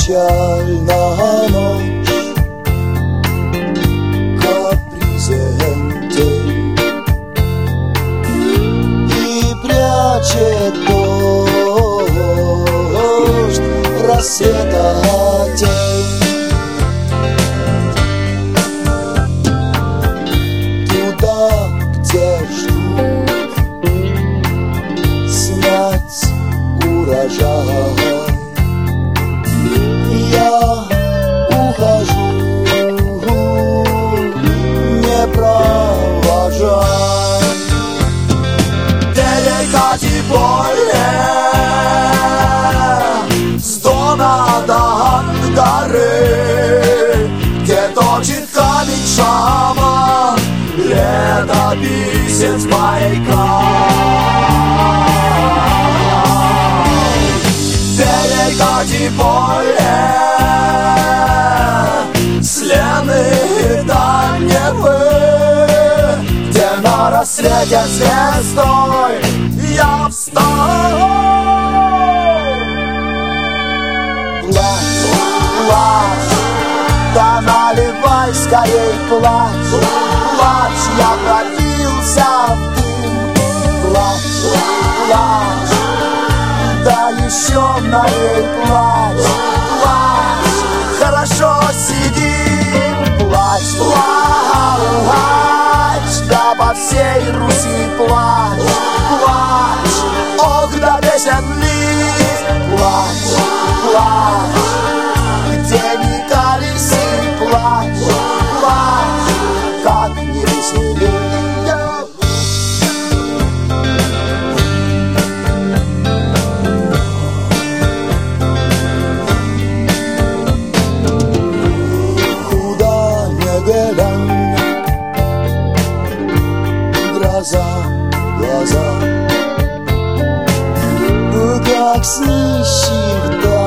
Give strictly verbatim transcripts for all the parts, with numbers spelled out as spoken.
печальная ночь, капризен день, и прячет дождь рассвета тень. Туда, где ждут снять урожай, я ухожу, не провожай. Деликати поле с дона до горы, где точит камень шаман летописец Байкал. Деликати поле с Лены до Невы, где на рассвете звездой я встал. Плачь, плачь, да наливай скорей, плачь, плачь, я пробился в дым. Плачь, плачь, да еще налей, плачь, плачь, хорошо сидим. Плачь, плачь, да по всей Руси плачь, плачь, ох, да песен лист. Плачь, плачь, где ни колеси, плачь, плачь, как не веселей. Глаза, как с нищих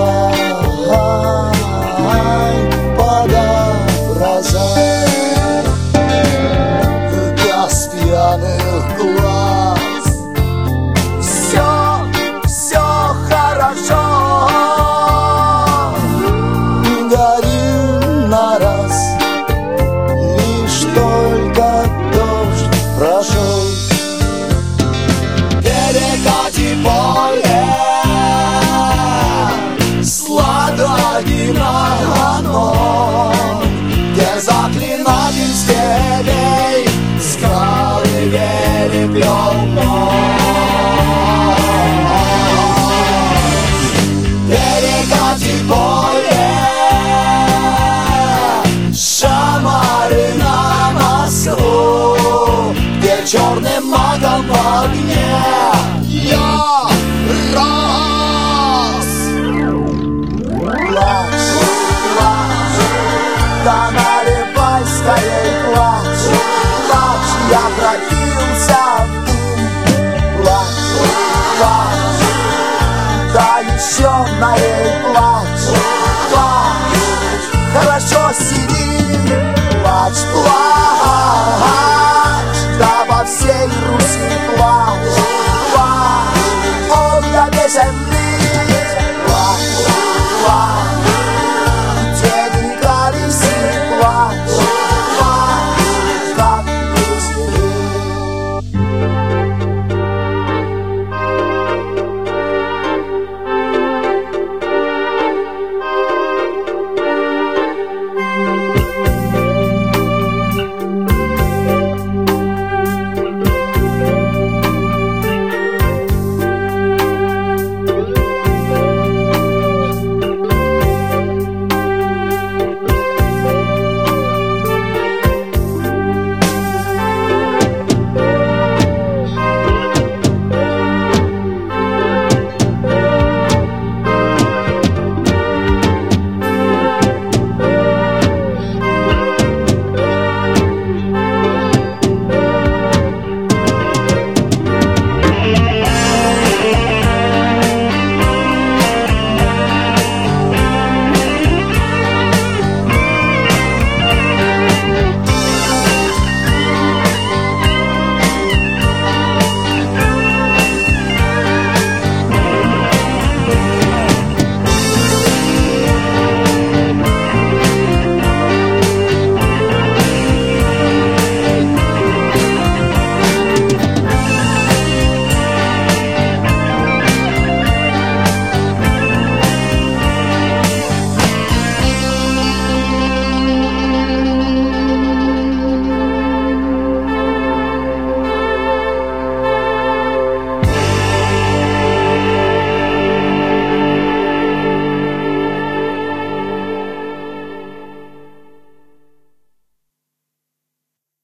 дань под образа, без пьяных глаз. Все, все хорошо, горим на раз, лишь только дождь прошел. Перекати поле сладким оно, где заклинатель степей скалы переплел ночь. Перекати поле шамары на Москву, где черным магом в огне я рос. Плачь, плачь, да наливай скорей, плачь, плачь, я пробился в дым. Плачь, плачь, да еще налей, плачь, плачь, хорошо сиди. Плачь, плачь,